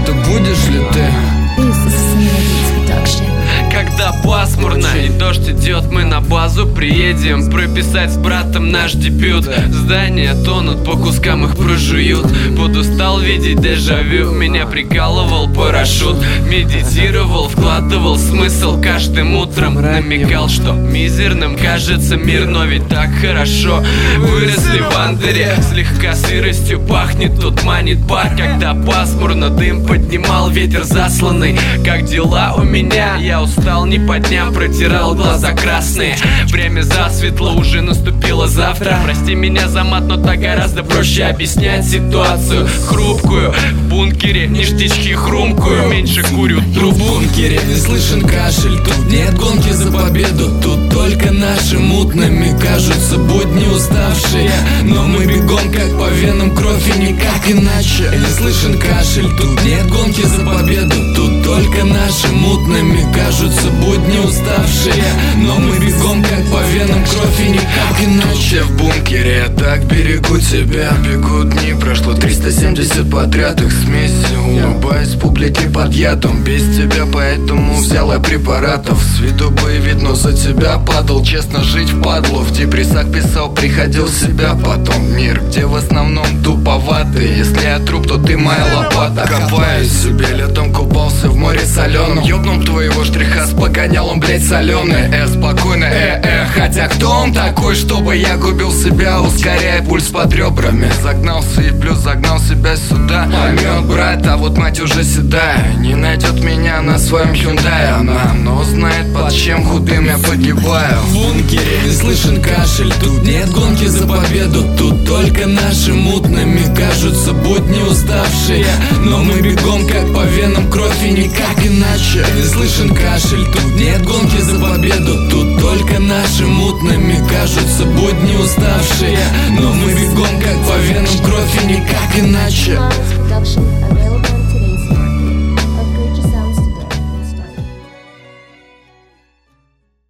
это будешь ли ты? Когда пасмурно и дождь идет, мы на базу приедем прописать с братом наш дебют. Здания тонут, по кускам их прожуют. Подустал видеть дежавю, меня прикалывал парашют. Медитировал, вкладывал смысл каждым утром. Намекал, что мизерным кажется мир, но ведь так хорошо. Выросли в Андере, слегка сыростью пахнет, тут манит пар. Когда пасмурно, дым поднимал ветер засланный. Как дела у меня? Я устал не по дням, протирал глаза красные. Время засветло, уже наступило завтра. Прости меня за мат, но так гораздо проще объяснять ситуацию хрупкую. В бункере ништячки хрумкую, меньше курю трубку. В бункере не слышен кашель, тут нет гонки за победу. Тут только наши мутными кажутся будни уставшие. Но мы бегом как по венам, кровь и никак иначе. Не слышен кашель, тут нет гонки за победу. Тут только наши мутными кажутся будни уставшие. Но мы бегом как по венам, кровь и никак иначе. В бункере я так берегу тебя. Бегут дни, прошло 370 подряд их смеси. Улыбаюсь публике под ядом. Без тебя, поэтому взял я препаратов. С виду боевит, но за тебя падал. Честно, жить впадло. В депрессах писал, приходил в себя потом. Мир, где в основном туповатый. Если я труп, то ты моя лопата. Копаюсь себе, летом купался в море соленом. Ёбнул твоего штриха с погонялом, блять, соленый. Спокойно, хотя кто он такой, чтобы я губил себя, ускоряя пульс под ребрами. Загнался и плюс загнал себя сюда. Поймет брат, а вот мать уже седая. Не найдет меня на своем Hyundai она, но знает, под чем худым я погибаю. В бункере не слышен кашель, тут нет гонки за победу. Тут только наши мутными кажутся будни уставшие. Но мы бегом как по венам, кровь и никак иначе. Не слышен кашель, тут нет гонки за победу. Тут только наши мутными кажутся будни уставшие. Но мы бегом как по венам, кровь и никак иначе.